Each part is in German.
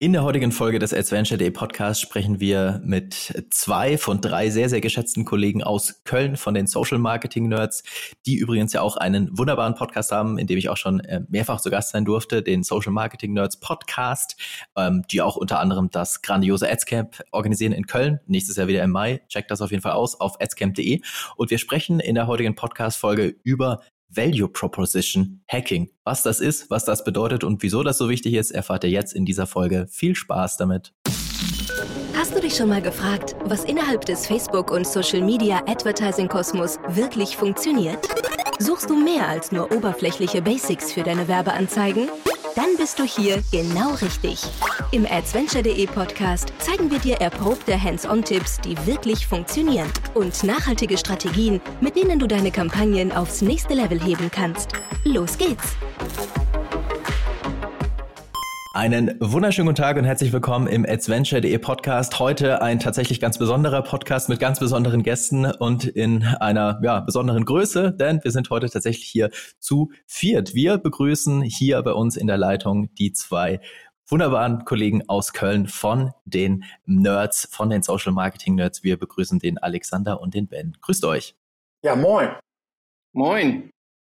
In der heutigen Folge des Adventure.de Podcasts sprechen wir mit 2 von 3 sehr, sehr geschätzten Kollegen aus Köln von den Social Marketing Nerds, die übrigens ja auch einen wunderbaren Podcast haben, in dem ich auch schon mehrfach zu Gast sein durfte, den Social Marketing Nerds Podcast, die auch unter anderem das grandiose Adscamp organisieren in Köln, nächstes Jahr wieder im Mai. Checkt das auf jeden Fall aus auf adscamp.de. Und wir sprechen in der heutigen Podcast-Folge über Value Proposition Hacking. Was das ist, was das bedeutet und wieso das so wichtig ist, erfahrt ihr jetzt in dieser Folge. Viel Spaß damit. Hast du dich schon mal gefragt, was innerhalb des Facebook- und Social-Media-Advertising-Kosmos wirklich funktioniert? Suchst du mehr als nur oberflächliche Basics für deine Werbeanzeigen? Dann bist du hier genau richtig. Im Adventure.de Podcast zeigen wir dir erprobte Hands-on-Tipps, die wirklich funktionieren und nachhaltige Strategien, mit denen du deine Kampagnen aufs nächste Level heben kannst. Los geht's! Einen wunderschönen guten Tag und herzlich willkommen im Adventure.de Podcast. Heute ein tatsächlich ganz besonderer Podcast mit ganz besonderen Gästen und in einer besonderen Größe, denn wir sind heute tatsächlich hier zu viert. Wir begrüßen hier bei uns in der Leitung die 2 wunderbaren Kollegen aus Köln von den Nerds, von den Social Marketing Nerds. Wir begrüßen den Alexander und den Ben. Grüßt euch. Ja, moin. Moin.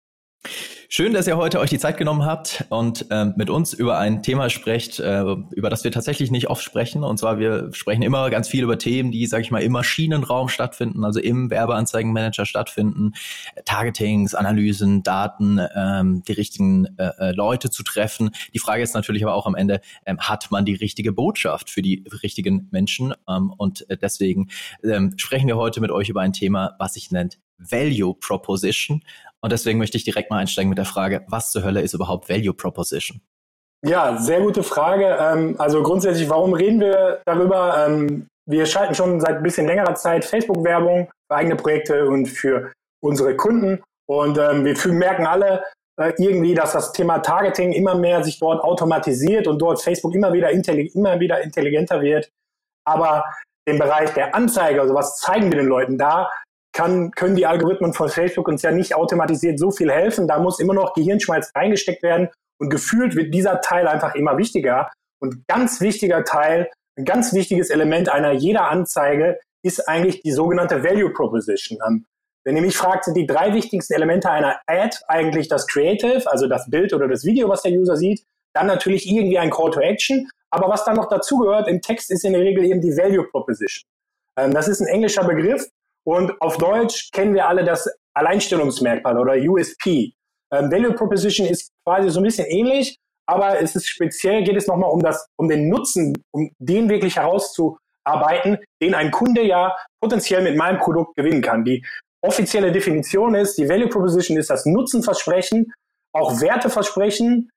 Schön, dass ihr heute euch die Zeit genommen habt und mit uns über ein Thema sprecht, über das wir tatsächlich nicht oft sprechen. Und zwar, wir sprechen immer ganz viel über Themen, die, sage ich mal, im Maschinenraum stattfinden, also im Werbeanzeigenmanager stattfinden. Targetings, Analysen, Daten, die richtigen Leute zu treffen. Die Frage ist natürlich aber auch am Ende, hat man die richtige Botschaft für die richtigen Menschen? Und deswegen sprechen wir heute mit euch über ein Thema, was sich nennt Value Proposition. Und deswegen möchte ich direkt mal einsteigen mit der Frage, was zur Hölle ist überhaupt Value Proposition? Ja, sehr gute Frage. Also grundsätzlich, warum reden wir darüber? Wir schalten schon seit ein bisschen längerer Zeit Facebook-Werbung für eigene Projekte und für unsere Kunden. Und wir merken alle irgendwie, dass das Thema Targeting immer mehr sich dort automatisiert und dort Facebook immer wieder intelligenter wird. Aber im Bereich der Anzeige, also was zeigen wir den Leuten da, können die Algorithmen von Facebook uns ja nicht automatisiert so viel helfen. Da muss immer noch Gehirnschmalz reingesteckt werden und gefühlt wird dieser Teil einfach immer wichtiger. Und ganz wichtiger Teil, ein ganz wichtiges Element jeder Anzeige ist eigentlich die sogenannte Value Proposition. Wenn ihr mich fragt, sind die 3 wichtigsten Elemente einer Ad eigentlich das Creative, also das Bild oder das Video, was der User sieht, dann natürlich irgendwie ein Call to Action. Aber was dann noch dazugehört im Text ist in der Regel eben die Value Proposition. Das ist ein englischer Begriff. Und auf Deutsch kennen wir alle das Alleinstellungsmerkmal oder USP. Value Proposition ist quasi so ein bisschen ähnlich, aber es ist speziell, geht es nochmal um den Nutzen, um den wirklich herauszuarbeiten, den ein Kunde ja potenziell mit meinem Produkt gewinnen kann. Die offizielle Definition ist, die Value Proposition ist das Nutzenversprechen, auch Werteversprechen.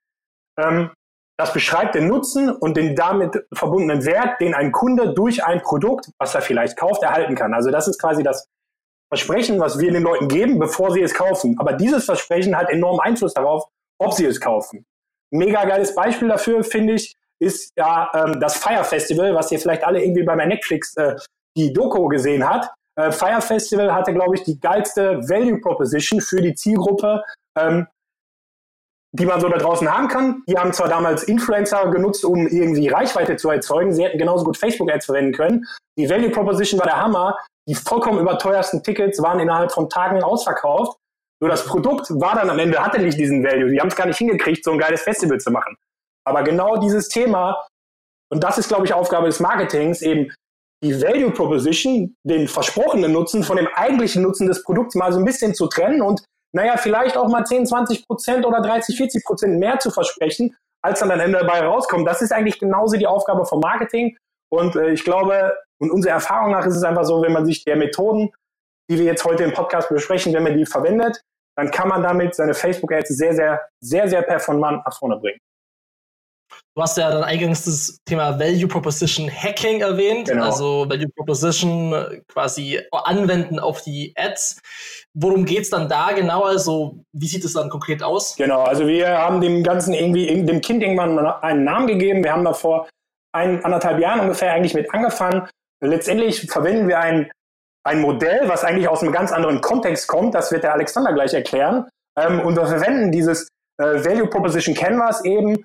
Das beschreibt den Nutzen und den damit verbundenen Wert, den ein Kunde durch ein Produkt, was er vielleicht kauft, erhalten kann. Also das ist quasi das Versprechen, was wir den Leuten geben, bevor sie es kaufen. Aber dieses Versprechen hat enormen Einfluss darauf, ob sie es kaufen. Ein mega geiles Beispiel dafür, finde ich, ist ja das Fire Festival, was ihr vielleicht alle irgendwie bei Netflix die Doku gesehen habt. Fire Festival hatte, glaube ich, die geilste Value Proposition für die Zielgruppe, die man so da draußen haben kann. Die haben zwar damals Influencer genutzt, um irgendwie Reichweite zu erzeugen. Sie hätten genauso gut Facebook-Ads verwenden können. Die Value Proposition war der Hammer. Die vollkommen überteuersten Tickets waren innerhalb von Tagen ausverkauft. Nur das Produkt war dann am Ende, hatte nicht diesen Value. Die haben es gar nicht hingekriegt, so ein geiles Festival zu machen. Aber genau dieses Thema, und das ist, glaube ich, Aufgabe des Marketings, eben die Value Proposition, den versprochenen Nutzen von dem eigentlichen Nutzen des Produkts mal so ein bisschen zu trennen und vielleicht auch mal 10, 20% oder 30, 40% mehr zu versprechen, als dann am Ende dabei rauskommt. Das ist eigentlich genauso die Aufgabe vom Marketing. Und ich glaube, und unserer Erfahrung nach ist es einfach so, wenn man sich der Methoden, die wir jetzt heute im Podcast besprechen, wenn man die verwendet, dann kann man damit seine Facebook-Ads sehr, sehr, sehr, sehr performant nach vorne bringen. Du hast ja dann eingangs das Thema Value Proposition Hacking erwähnt, Genau. Also Value Proposition quasi anwenden auf die Ads. Worum geht's dann da genau? Also wie sieht es dann konkret aus? Genau, also wir haben dem Ganzen dem Kind irgendwann einen Namen gegeben. Wir haben da vor 1,5 Jahren ungefähr eigentlich mit angefangen. Letztendlich verwenden wir ein Modell, was eigentlich aus einem ganz anderen Kontext kommt. Das wird der Alexander gleich erklären. Und wir verwenden dieses Value Proposition Canvas eben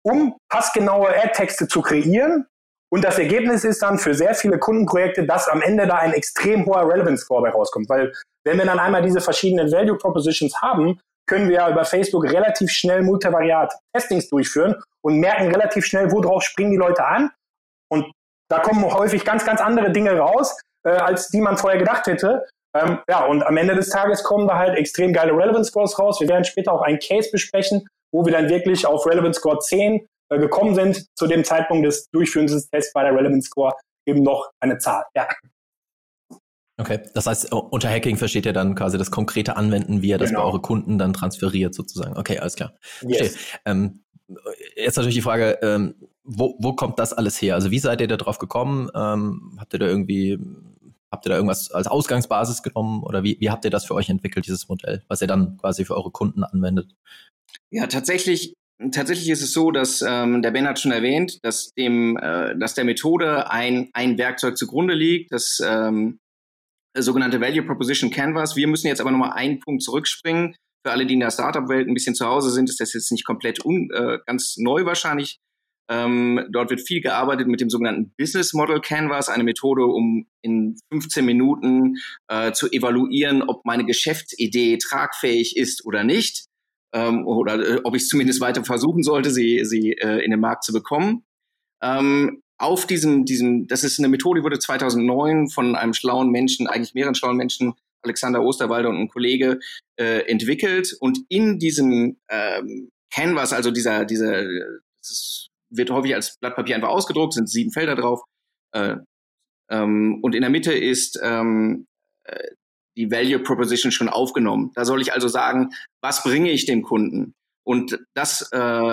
um passgenaue Ad-Texte zu kreieren. Und das Ergebnis ist dann für sehr viele Kundenprojekte, dass am Ende da ein extrem hoher Relevance Score bei rauskommt. Weil wenn wir dann einmal diese verschiedenen Value Propositions haben, können wir ja über Facebook relativ schnell multivariat Testings durchführen und merken relativ schnell, worauf springen die Leute an. Und da kommen häufig ganz, ganz andere Dinge raus, als die man vorher gedacht hätte. Und am Ende des Tages kommen da halt extrem geile Relevance Scores raus. Wir werden später auch einen Case besprechen, wo wir dann wirklich auf Relevance Score 10 gekommen sind, zu dem Zeitpunkt des Durchführens des Tests bei der Relevance Score eben noch eine Zahl. Ja. Okay, das heißt, unter Hacking versteht ihr dann quasi das konkrete Anwenden, wie ihr das bei eure Kunden dann transferiert sozusagen. Okay, alles klar. Yes. Jetzt natürlich die Frage, wo kommt das alles her? Also wie seid ihr da drauf gekommen? Habt ihr da irgendwas als Ausgangsbasis genommen oder wie habt ihr das für euch entwickelt, dieses Modell, was ihr dann quasi für eure Kunden anwendet? Ja, tatsächlich ist es so, dass der Ben hat schon erwähnt, dass der Methode ein Werkzeug zugrunde liegt, das sogenannte Value Proposition Canvas. Wir müssen jetzt aber nochmal einen Punkt zurückspringen. Für alle, die in der Startup-Welt ein bisschen zu Hause sind, ist das jetzt nicht komplett ganz neu wahrscheinlich. Dort wird viel gearbeitet mit dem sogenannten Business Model Canvas, eine Methode, um in 15 Minuten zu evaluieren, ob meine Geschäftsidee tragfähig ist oder nicht. Oder ob ich es zumindest weiter versuchen sollte, sie in den Markt zu bekommen. Auf das ist eine Methode, die wurde 2009 von einem schlauen Menschen, eigentlich mehreren schlauen Menschen, Alexander Osterwalder und ein Kollege, entwickelt. Und in diesem Canvas, also das wird häufig als Blatt Papier einfach ausgedruckt, sind 7 Felder drauf. Und in der Mitte ist die Value Proposition schon aufgenommen. Da soll ich also sagen, was bringe ich dem Kunden? Und das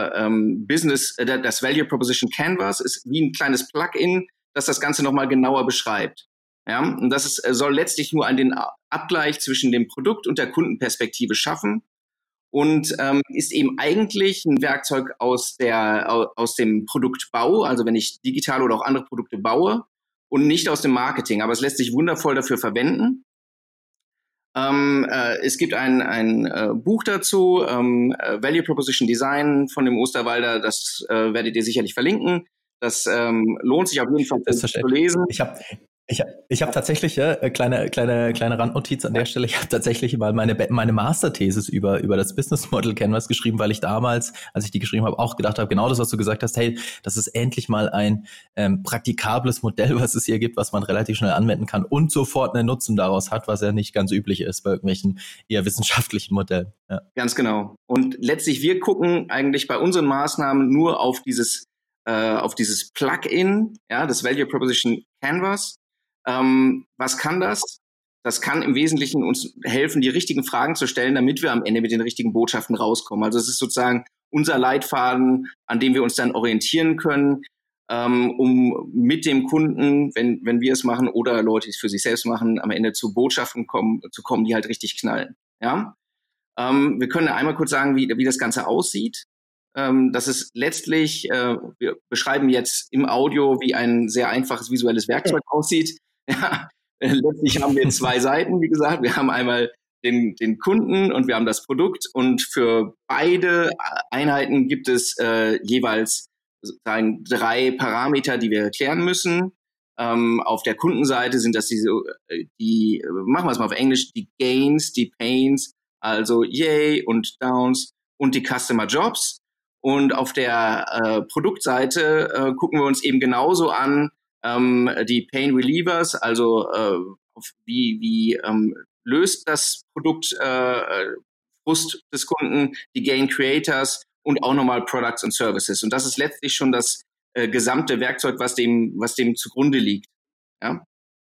das Value Proposition Canvas ist wie ein kleines Plugin, das das Ganze nochmal genauer beschreibt. Ja? Und das soll letztlich nur den Abgleich zwischen dem Produkt und der Kundenperspektive schaffen und ist eben eigentlich ein Werkzeug aus dem Produktbau, also wenn ich digital oder auch andere Produkte baue und nicht aus dem Marketing. Aber es lässt sich wundervoll dafür verwenden. Es gibt ein Buch dazu, Value Proposition Design von dem Osterwalder, das werdet ihr sicherlich verlinken. Das lohnt sich auf jeden Fall zu lesen. Ich habe tatsächlich, kleine Randnotiz an der Stelle, ich habe tatsächlich mal meine Masterthesis über das Business Model Canvas geschrieben, weil ich damals, als ich die geschrieben habe, auch gedacht habe, genau das, was du gesagt hast, hey, das ist endlich mal ein praktikables Modell, was es hier gibt, was man relativ schnell anwenden kann und sofort einen Nutzen daraus hat, was ja nicht ganz üblich ist bei irgendwelchen eher wissenschaftlichen Modellen. Ja. Ganz genau. Und letztlich, wir gucken eigentlich bei unseren Maßnahmen nur auf dieses Plugin, ja, das Value Proposition Canvas. Was kann das? Das kann im Wesentlichen uns helfen, die richtigen Fragen zu stellen, damit wir am Ende mit den richtigen Botschaften rauskommen. Also es ist sozusagen unser Leitfaden, an dem wir uns dann orientieren können, um mit dem Kunden, wenn wir es machen oder Leute, die es für sich selbst machen, am Ende zu Botschaften zu kommen, die halt richtig knallen. Ja? Wir können einmal kurz sagen, wie das Ganze aussieht. Das ist letztlich, wir beschreiben jetzt im Audio, wie ein sehr einfaches visuelles Werkzeug aussieht. Ja, letztlich haben wir 2 Seiten, wie gesagt. Wir haben einmal den Kunden und wir haben das Produkt. Und für beide Einheiten gibt es jeweils sozusagen 3 Parameter, die wir erklären müssen. Auf der Kundenseite sind das die machen wir es mal auf Englisch, die Gains, die Pains, also Yay und Downs und die Customer Jobs. Und auf der Produktseite gucken wir uns eben genauso an, die Pain Relievers, also wie löst das Produkt Frust des Kunden, die Gain Creators und auch nochmal Products und Services. Und das ist letztlich schon das gesamte Werkzeug, was dem zugrunde liegt. Ja?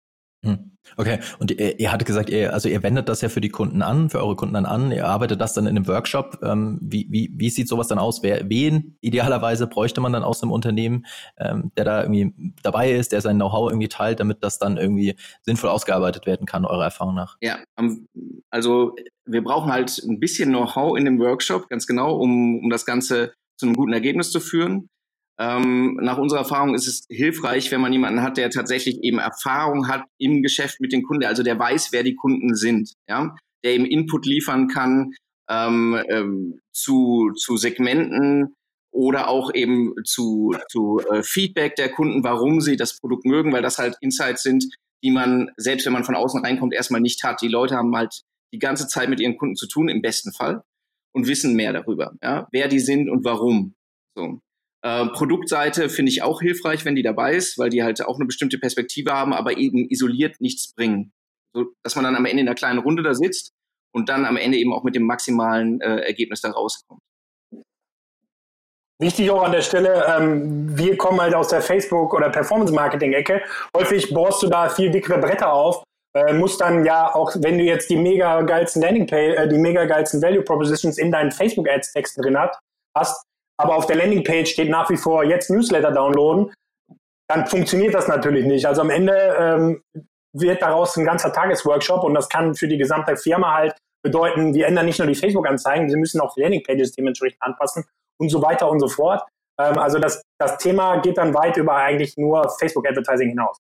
Okay, und ihr hattet gesagt, ihr wendet das ja für die Kunden an, für eure Kunden dann an, ihr arbeitet das dann in einem Workshop. Wie sieht sowas dann aus? Wen idealerweise bräuchte man dann aus dem Unternehmen, der da irgendwie dabei ist, der sein Know-how irgendwie teilt, damit das dann irgendwie sinnvoll ausgearbeitet werden kann, eurer Erfahrung nach? Ja, also wir brauchen halt ein bisschen Know-how in dem Workshop, ganz genau, um das Ganze zu einem guten Ergebnis zu führen. Nach unserer Erfahrung ist es hilfreich, wenn man jemanden hat, der tatsächlich eben Erfahrung hat im Geschäft mit den Kunden, also der weiß, wer die Kunden sind, ja, der eben Input liefern kann zu Segmenten oder auch eben zu Feedback der Kunden, warum sie das Produkt mögen, weil das halt Insights sind, die man, selbst wenn man von außen reinkommt, erstmal nicht hat. Die Leute haben halt die ganze Zeit mit ihren Kunden zu tun, im besten Fall, und wissen mehr darüber, ja, wer die sind und warum. So. Produktseite finde ich auch hilfreich, wenn die dabei ist, weil die halt auch eine bestimmte Perspektive haben, aber eben isoliert nichts bringen. So, dass man dann am Ende in einer kleinen Runde da sitzt und dann am Ende eben auch mit dem maximalen Ergebnis da rauskommt. Wichtig auch an der Stelle, wir kommen halt aus der Facebook- oder Performance-Marketing-Ecke. Häufig bohrst du da viel dickere Bretter auf, musst dann ja auch, wenn du jetzt die mega geilsten Landingpage, die mega geilsten Value Propositions in deinen Facebook-Ads-Texten drin hast, aber auf der Landingpage steht nach wie vor jetzt Newsletter downloaden, dann funktioniert das natürlich nicht. Also am Ende wird daraus ein ganzer Tagesworkshop und das kann für die gesamte Firma halt bedeuten, wir ändern nicht nur die Facebook-Anzeigen, wir müssen auch die Landingpages dementsprechend anpassen und so weiter und so fort. Also das Thema geht dann weit über eigentlich nur Facebook-Advertising hinaus.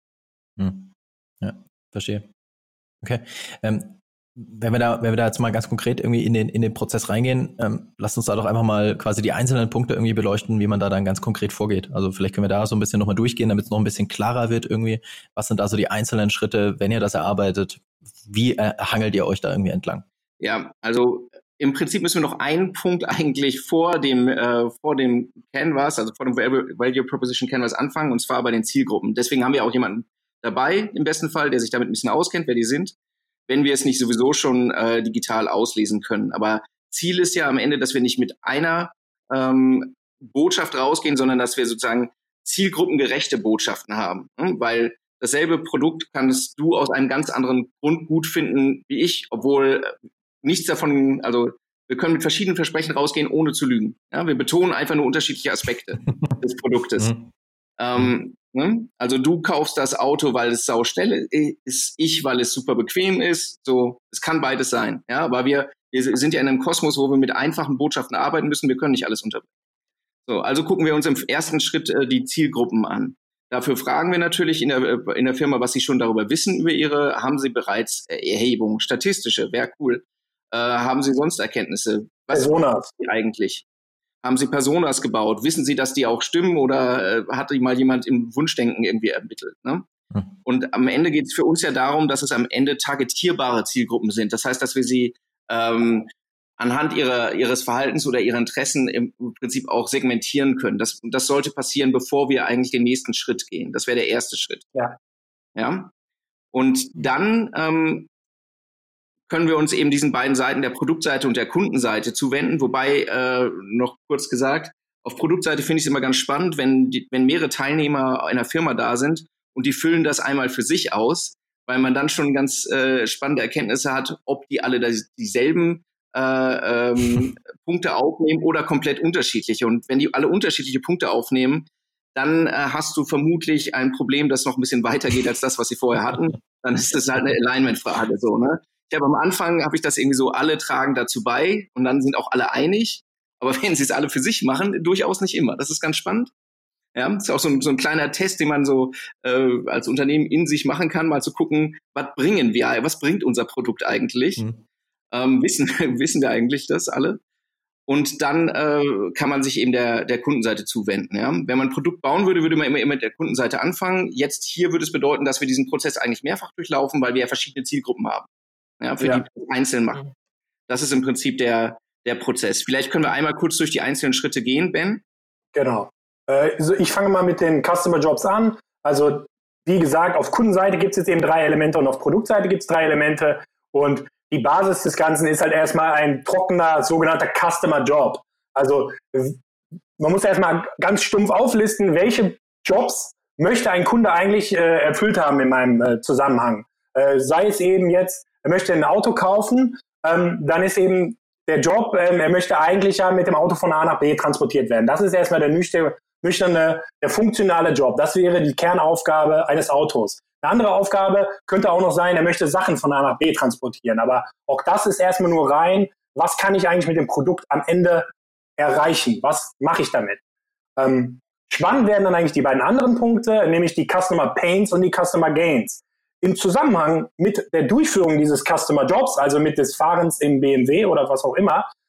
Ja, verstehe. Okay. Wenn wir da jetzt mal ganz konkret irgendwie in den Prozess reingehen, lasst uns da doch einfach mal quasi die einzelnen Punkte irgendwie beleuchten, wie man da dann ganz konkret vorgeht. Also vielleicht können wir da so ein bisschen nochmal durchgehen, damit es noch ein bisschen klarer wird irgendwie. Was sind da so die einzelnen Schritte, wenn ihr das erarbeitet? Wie hangelt ihr euch da irgendwie entlang? Ja, also im Prinzip müssen wir noch einen Punkt eigentlich vor dem Canvas, also vor dem Value Proposition Canvas anfangen, und zwar bei den Zielgruppen. Deswegen haben wir auch jemanden dabei, im besten Fall, der sich damit ein bisschen auskennt, wer die sind, wenn wir es nicht sowieso schon digital auslesen können. Aber Ziel ist ja am Ende, dass wir nicht mit einer Botschaft rausgehen, sondern dass wir sozusagen zielgruppengerechte Botschaften haben. Weil dasselbe Produkt kannst du aus einem ganz anderen Grund gut finden wie ich, obwohl nichts davon, also wir können mit verschiedenen Versprechen rausgehen, ohne zu lügen. Ja, wir betonen einfach nur unterschiedliche Aspekte des Produktes. Also du kaufst das Auto, weil es sauschnell ist, ich, weil es super bequem ist. So, es kann beides sein. Ja, aber wir sind ja in einem Kosmos, wo wir mit einfachen Botschaften arbeiten müssen. Wir können nicht alles unterbringen. So, also gucken wir uns im ersten Schritt die Zielgruppen an. Dafür fragen wir natürlich in der Firma, was sie schon darüber wissen haben sie bereits Erhebungen, statistische, wäre cool. Haben sie sonst Erkenntnisse? Was Personas eigentlich? Haben sie Personas gebaut? Wissen sie, dass die auch stimmen, oder hat die mal jemand im Wunschdenken irgendwie ermittelt? Ne? Und am Ende geht es für uns ja darum, dass es am Ende targetierbare Zielgruppen sind. Das heißt, dass wir sie anhand ihres Verhaltens oder ihrer Interessen im Prinzip auch segmentieren können. Das sollte passieren, bevor wir eigentlich den nächsten Schritt gehen. Das wäre der erste Schritt. Ja. Und dann können wir uns eben diesen beiden Seiten, der Produktseite und der Kundenseite, zuwenden. Wobei, noch kurz gesagt, auf Produktseite finde ich es immer ganz spannend, wenn mehrere Teilnehmer einer Firma da sind und die füllen das einmal für sich aus, weil man dann schon ganz spannende Erkenntnisse hat, ob die alle dieselben Punkte aufnehmen oder komplett unterschiedliche. Und wenn die alle unterschiedliche Punkte aufnehmen, dann hast du vermutlich ein Problem, das noch ein bisschen weitergeht als das, was sie vorher hatten. Dann ist das halt eine Alignment-Frage, so, ne? Am Anfang habe ich das irgendwie so, alle tragen dazu bei und dann sind auch alle einig. Aber wenn sie es alle für sich machen, durchaus nicht immer. Das ist ganz spannend. Ja, das ist auch so ein kleiner Test, den man so als Unternehmen in sich machen kann, mal zu gucken, was bringt unser Produkt eigentlich? Wissen wir eigentlich das alle? Und dann kann man sich eben der Kundenseite zuwenden. Ja? Wenn man ein Produkt bauen würde, würde man immer mit der Kundenseite anfangen. Jetzt hier würde es bedeuten, dass wir diesen Prozess eigentlich mehrfach durchlaufen, weil wir ja verschiedene Zielgruppen haben. Ja, für die wir einzeln machen. Das ist im Prinzip der Prozess. Vielleicht können wir einmal kurz durch die einzelnen Schritte gehen, Ben. Genau. Also ich fange mal mit den Customer Jobs an. Also wie gesagt, auf Kundenseite gibt es jetzt eben 3 Elemente und auf Produktseite gibt es 3 Elemente. Und die Basis des Ganzen ist halt erstmal ein trockener, sogenannter Customer Job. Also man muss erstmal ganz stumpf auflisten, welche Jobs möchte ein Kunde eigentlich erfüllt haben in meinem Zusammenhang. Sei es eben jetzt, er möchte ein Auto kaufen, dann ist eben der Job, er möchte eigentlich ja mit dem Auto von A nach B transportiert werden. Das ist erstmal der nüchterne, der funktionale Job. Das wäre die Kernaufgabe eines Autos. Eine andere Aufgabe könnte auch noch sein, er möchte Sachen von A nach B transportieren. Aber auch das ist erstmal nur rein, was kann ich eigentlich mit dem Produkt am Ende erreichen? Was mache ich damit? Spannend werden dann eigentlich die beiden anderen Punkte, nämlich die Customer Pains und die Customer Gains. Im Zusammenhang mit der Durchführung dieses Customer Jobs, also mit des Fahrens im BMW oder was auch immer,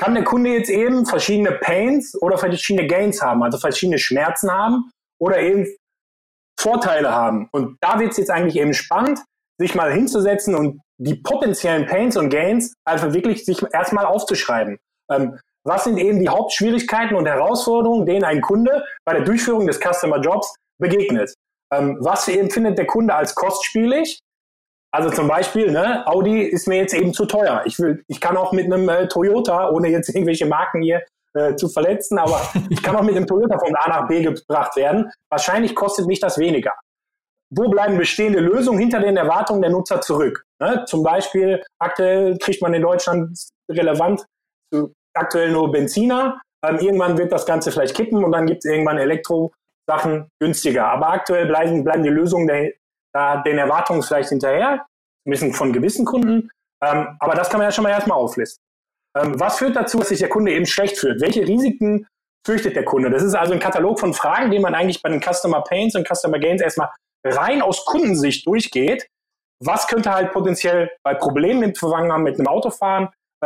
kann der Kunde jetzt eben verschiedene Pains oder verschiedene Gains haben, also verschiedene Schmerzen haben oder eben Vorteile haben. Und da wird es jetzt eigentlich eben spannend, sich mal hinzusetzen und die potenziellen Pains und Gains einfach wirklich sich erstmal aufzuschreiben. Was sind eben die Hauptschwierigkeiten und Herausforderungen, denen ein Kunde bei der Durchführung des Customer Jobs begegnet? Was empfindet der Kunde als kostspielig? Also zum Beispiel, Audi ist mir jetzt eben zu teuer. Ich kann auch mit einem Toyota, ohne jetzt irgendwelche Marken hier zu verletzen, aber ich kann auch mit einem Toyota von A nach B gebracht werden. Wahrscheinlich kostet mich das weniger. Wo bleiben bestehende Lösungen hinter den Erwartungen der Nutzer zurück? Zum Beispiel, aktuell kriegt man in Deutschland relevant aktuell nur Benziner. Irgendwann wird das Ganze vielleicht kippen und dann gibt es irgendwann Elektro-Sachen günstiger. Aber aktuell bleiben die Lösungen den Erwartungen vielleicht hinterher, ein bisschen von gewissen Kunden. Aber das kann man ja schon mal erstmal auflisten. Was führt dazu, dass sich der Kunde eben schlecht fühlt? Welche Risiken fürchtet der Kunde? Das ist also ein Katalog von Fragen, den man eigentlich bei den Customer Pains und Customer Gains erstmal rein aus Kundensicht durchgeht. Was könnte halt potenziell bei Problemen im Zusammenhang mit einem Autofahren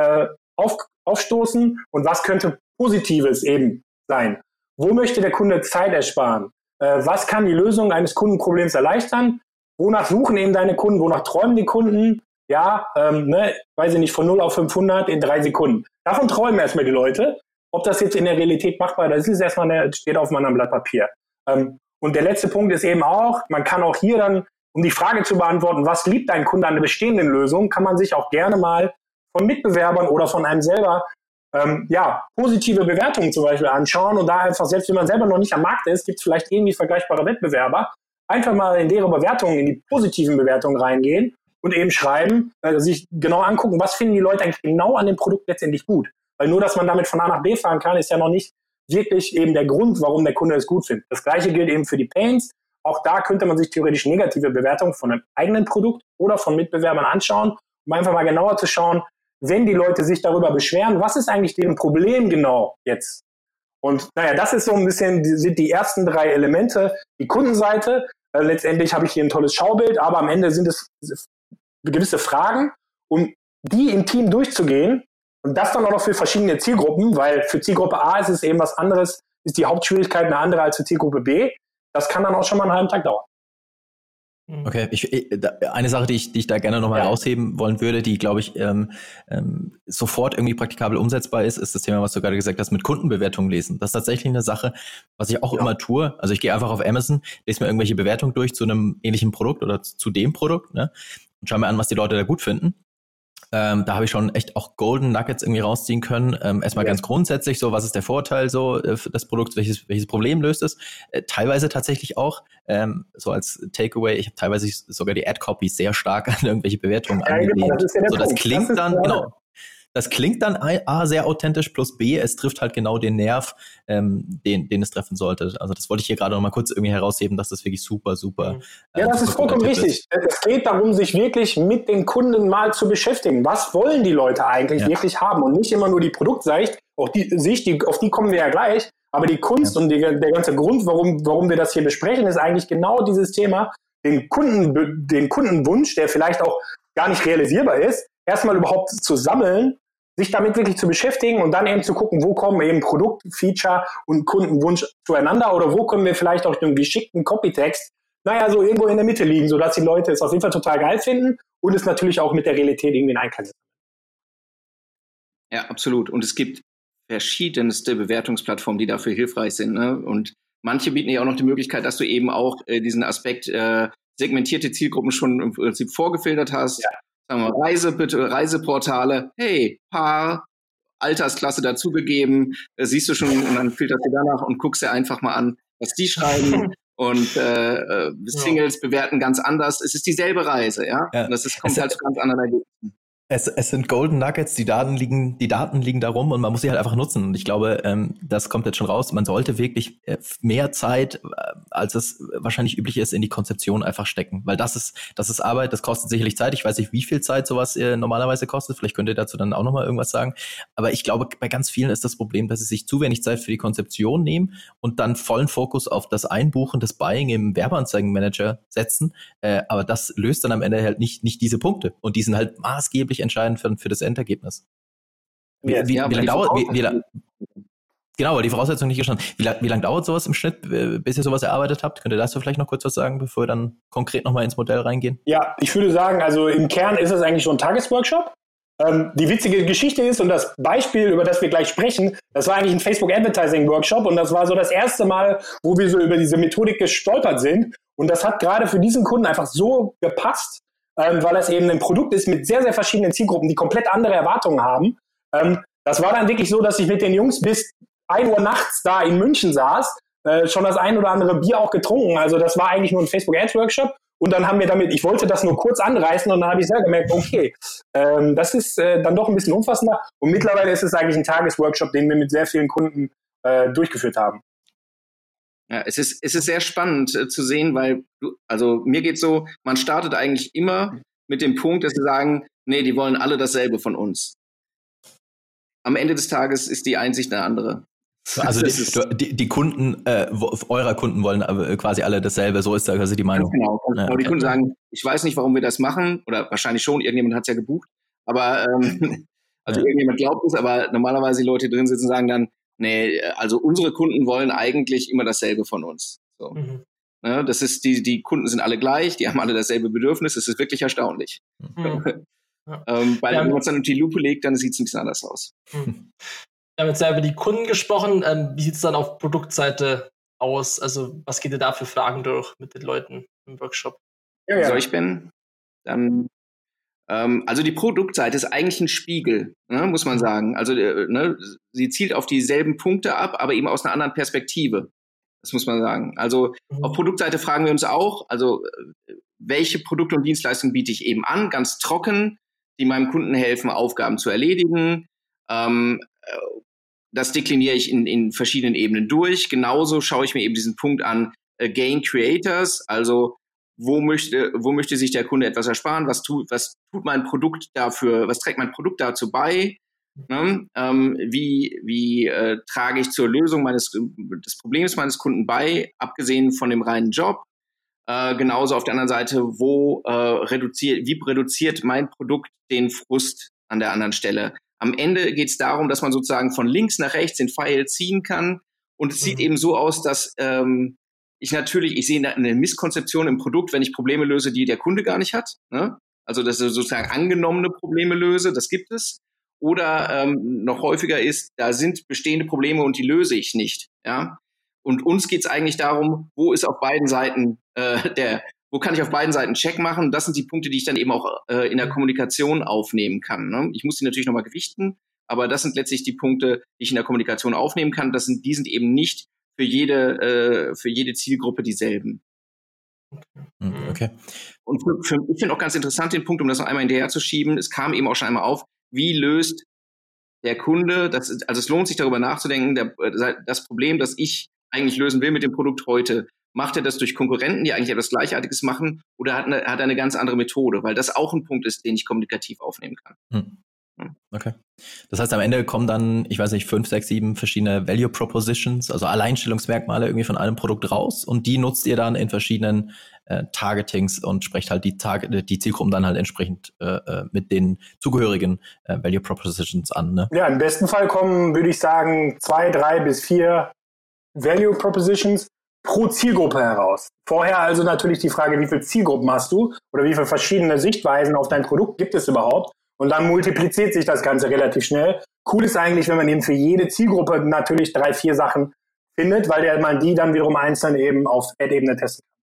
aufstoßen und was könnte Positives eben sein? Wo möchte der Kunde Zeit ersparen? Was kann die Lösung eines Kundenproblems erleichtern? Wonach suchen eben deine Kunden? Wonach träumen die Kunden? Ja, weiß ich nicht, von 0 auf 500 in 3 Sekunden. Davon träumen erstmal die Leute. Ob das jetzt in der Realität machbar ist, ist erstmal steht auf meinem Blatt Papier. Und der letzte Punkt ist eben auch, man kann auch hier dann, um die Frage zu beantworten, was liebt ein Kunde an der bestehenden Lösung, kann man sich auch gerne mal von Mitbewerbern oder von einem selber positive Bewertungen zum Beispiel anschauen und da einfach, selbst wenn man selber noch nicht am Markt ist, gibt es vielleicht irgendwie vergleichbare Wettbewerber, einfach mal in deren Bewertungen, in die positiven Bewertungen reingehen und eben schreiben, sich genau angucken, was finden die Leute eigentlich genau an dem Produkt letztendlich gut. Weil nur, dass man damit von A nach B fahren kann, ist ja noch nicht wirklich eben der Grund, warum der Kunde es gut findet. Das Gleiche gilt eben für die Pains. Auch da könnte man sich theoretisch negative Bewertungen von einem eigenen Produkt oder von Mitbewerbern anschauen, um einfach mal genauer zu schauen, wenn die Leute sich darüber beschweren, was ist eigentlich deren Problem genau jetzt? Und das ist so ein bisschen, sind die ersten 3 Elemente, die Kundenseite. Letztendlich habe ich hier ein tolles Schaubild, aber am Ende sind es gewisse Fragen, um die im Team durchzugehen und das dann auch noch für verschiedene Zielgruppen, weil für Zielgruppe A ist es eben was anderes, ist die Hauptschwierigkeit eine andere als für Zielgruppe B. Das kann dann auch schon mal einen halben Tag dauern. Okay, eine Sache, die ich da gerne nochmal rausheben wollen würde, die, glaube ich, sofort irgendwie praktikabel umsetzbar ist das Thema, was du gerade gesagt hast, mit Kundenbewertungen lesen. Das ist tatsächlich eine Sache, was ich auch immer tue. Also ich gehe einfach auf Amazon, lese mir irgendwelche Bewertungen durch zu einem ähnlichen Produkt oder zu dem Produkt, und schaue mir an, was die Leute da gut finden. Da habe ich schon echt auch Golden Nuggets irgendwie rausziehen können. Erstmal ganz grundsätzlich so, was ist der Vorteil so des Produkts, welches Problem löst es? Teilweise tatsächlich auch, so als Takeaway, ich habe teilweise sogar die Ad-Copy sehr stark an irgendwelche Bewertungen angelehnt. Das klingt dann, das klingt dann A, sehr authentisch, plus B, es trifft halt genau den Nerv, den es treffen sollte. Also das wollte ich hier gerade noch mal kurz irgendwie herausheben, dass das wirklich super. Ja, das ist vollkommen richtig. Es geht darum, sich wirklich mit den Kunden mal zu beschäftigen. Was wollen die Leute eigentlich wirklich haben? Und nicht immer nur die Produktsicht, auf die kommen wir ja gleich. Aber die Kunst und der ganze Grund, warum wir das hier besprechen, ist eigentlich genau dieses Thema, den Kundenwunsch, der vielleicht auch gar nicht realisierbar ist, erstmal überhaupt zu sammeln, sich damit wirklich zu beschäftigen und dann eben zu gucken, wo kommen eben Produkt, Feature und Kundenwunsch zueinander oder wo können wir vielleicht auch einen geschickten Copytext, so irgendwo in der Mitte liegen, sodass die Leute es auf jeden Fall total geil finden und es natürlich auch mit der Realität irgendwie in Einklang setzen. Ja, absolut. Und es gibt verschiedenste Bewertungsplattformen, die dafür hilfreich sind. Und manche bieten ja auch noch die Möglichkeit, dass du eben auch diesen Aspekt segmentierte Zielgruppen schon im Prinzip vorgefiltert hast. Ja. Sagen wir Reiseportale, hey, Paar, Altersklasse dazugegeben, siehst du schon und dann filterst du danach und guckst dir einfach mal an, was die schreiben und Singles bewerten ganz anders. Es ist dieselbe Reise, ja. Und kommt halt zu ganz anderen Ergebnissen. Es sind Golden Nuggets, die Daten liegen da rum und man muss sie halt einfach nutzen. Und ich glaube, das kommt jetzt schon raus. Man sollte wirklich mehr Zeit, als es wahrscheinlich üblich ist, in die Konzeption einfach stecken. Weil das ist Arbeit, das kostet sicherlich Zeit. Ich weiß nicht, wie viel Zeit sowas normalerweise kostet. Vielleicht könnt ihr dazu dann auch nochmal irgendwas sagen. Aber ich glaube, bei ganz vielen ist das Problem, dass sie sich zu wenig Zeit für die Konzeption nehmen und dann vollen Fokus auf das Einbuchen, das Buying im Werbeanzeigenmanager setzen. Aber das löst dann am Ende halt nicht diese Punkte. Und die sind halt maßgeblich entscheidend für das Endergebnis. Wie lange dauert, genau, die Voraussetzung nicht gestanden. Wie lange dauert sowas im Schnitt, bis ihr sowas erarbeitet habt? Könnt ihr dazu vielleicht noch kurz was sagen, bevor wir dann konkret nochmal ins Modell reingehen? Ja, ich würde sagen, also im Kern ist es eigentlich so ein Tagesworkshop. Die witzige Geschichte ist, und das Beispiel, über das wir gleich sprechen, das war eigentlich ein Facebook Advertising Workshop und das war so das erste Mal, wo wir so über diese Methodik gestolpert sind. Und das hat gerade für diesen Kunden einfach so gepasst, weil das eben ein Produkt ist mit sehr, sehr verschiedenen Zielgruppen, die komplett andere Erwartungen haben. Das war dann wirklich so, dass ich mit den Jungs bis 1 Uhr nachts da in München saß, schon das ein oder andere Bier auch getrunken. Also das war eigentlich nur ein Facebook Ads Workshop. Und dann haben wir damit, ich wollte das nur kurz anreißen und dann habe ich selber gemerkt, okay, das ist dann doch ein bisschen umfassender. Und mittlerweile ist es eigentlich ein Tagesworkshop, den wir mit sehr vielen Kunden durchgeführt haben. Ja, es ist sehr spannend zu sehen, weil also mir geht's so, man startet eigentlich immer mit dem Punkt, dass sie sagen, nee, die wollen alle dasselbe von uns. Am Ende des Tages ist die Einsicht eine andere. Also die Kunden, eurer Kunden wollen quasi alle dasselbe, so ist da quasi die Meinung. Genau. Die Kunden sagen, ich weiß nicht, warum wir das machen, oder wahrscheinlich schon, irgendjemand hat es ja gebucht, aber irgendjemand glaubt es, aber normalerweise die Leute, die drin sitzen, sagen dann, nee, also unsere Kunden wollen eigentlich immer dasselbe von uns. So. Mhm. Ja, das ist die Kunden sind alle gleich, die haben alle dasselbe Bedürfnis, das ist wirklich erstaunlich. Mhm. Weil wenn man es dann unter die Lupe legt, dann sieht es ein bisschen anders aus. Mhm. Wir haben jetzt ja über die Kunden gesprochen. Wie sieht es dann auf Produktseite aus? Also was geht dir da für Fragen durch mit den Leuten im Workshop? Ja. So, ich bin dann also die Produktseite ist eigentlich ein Spiegel, ne, muss man sagen. Also sie zielt auf dieselben Punkte ab, aber eben aus einer anderen Perspektive. Das muss man sagen. Also auf Produktseite fragen wir uns auch, also welche Produkte und Dienstleistungen biete ich eben an, ganz trocken, die meinem Kunden helfen, Aufgaben zu erledigen. Das dekliniere ich in verschiedenen Ebenen durch. Genauso schaue ich mir eben diesen Punkt an, Gain Creators, also wo möchte sich der Kunde etwas ersparen, was tut mein Produkt dafür, was trägt mein Produkt dazu bei, ne? Wie trage ich zur Lösung des Problems meines Kunden bei, abgesehen von dem reinen Job. Genauso auf der anderen Seite, wie reduziert mein Produkt den Frust an der anderen Stelle. Am Ende geht es darum, dass man sozusagen von links nach rechts den Pfeil ziehen kann. Und es sieht eben so aus, dass ich sehe eine Misskonzeption im Produkt, wenn ich Probleme löse, die der Kunde gar nicht hat. Ne? Also, dass ich sozusagen angenommene Probleme löse, das gibt es. Oder noch häufiger ist, da sind bestehende Probleme und die löse ich nicht. Ja? Und uns geht es eigentlich darum, wo ist auf beiden Seiten wo kann ich auf beiden Seiten Check machen? Das sind die Punkte, die ich dann eben auch in der Kommunikation aufnehmen kann. Ne? Ich muss die natürlich nochmal gewichten, aber das sind letztlich die Punkte, die ich in der Kommunikation aufnehmen kann. Die sind eben nicht für jede Zielgruppe dieselben. Okay. Und ich finde auch ganz interessant den Punkt, um das noch einmal hinterher zu schieben, es kam eben auch schon einmal auf, wie löst der Kunde, also es lohnt sich darüber nachzudenken, das Problem, das ich eigentlich lösen will mit dem Produkt heute, macht er das durch Konkurrenten, die eigentlich etwas Gleichartiges machen, oder hat er eine ganz andere Methode? Weil das auch ein Punkt ist, den ich kommunikativ aufnehmen kann. Okay. Das heißt, am Ende kommen dann, 5, 6, 7 verschiedene Value Propositions, also Alleinstellungsmerkmale irgendwie von einem Produkt raus und die nutzt ihr dann in verschiedenen Targetings und sprecht halt die Zielgruppen dann halt entsprechend mit den zugehörigen Value Propositions an. Ne? Ja, im besten Fall kommen, würde ich sagen, 2, 3 bis 4 Value Propositions pro Zielgruppe heraus. Vorher also natürlich die Frage, wie viele Zielgruppen hast du oder wie viele verschiedene Sichtweisen auf dein Produkt gibt es überhaupt? Und dann multipliziert sich das Ganze relativ schnell. Cool ist eigentlich, wenn man eben für jede Zielgruppe natürlich 3, 4 Sachen findet, weil man die dann wiederum einzeln eben auf Ad-Ebene testen kann.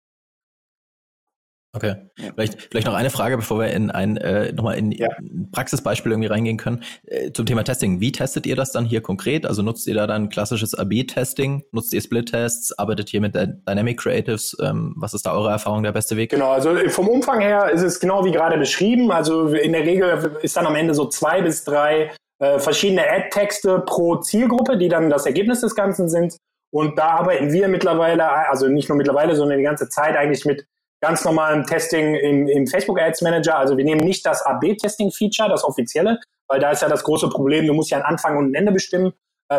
Okay. Vielleicht noch eine Frage, bevor wir nochmal in ein Praxisbeispiel irgendwie reingehen können. Zum Thema Testing. Wie testet ihr das dann hier konkret? Also nutzt ihr da dann klassisches AB-Testing? Nutzt ihr Split-Tests? Arbeitet ihr mit Dynamic Creatives? Was ist da eure Erfahrung, der beste Weg? Genau, also vom Umfang her ist es genau wie gerade beschrieben. Also in der Regel ist dann am Ende so 2 bis 3 verschiedene Ad-Texte pro Zielgruppe, die dann das Ergebnis des Ganzen sind. Und da arbeiten wir mittlerweile, also nicht nur mittlerweile, sondern die ganze Zeit eigentlich mit ganz normalem Testing im Facebook Ads Manager. Also wir nehmen nicht das AB-Testing-Feature, das offizielle, weil da ist ja das große Problem, du musst ja einen Anfang und ein Ende bestimmen.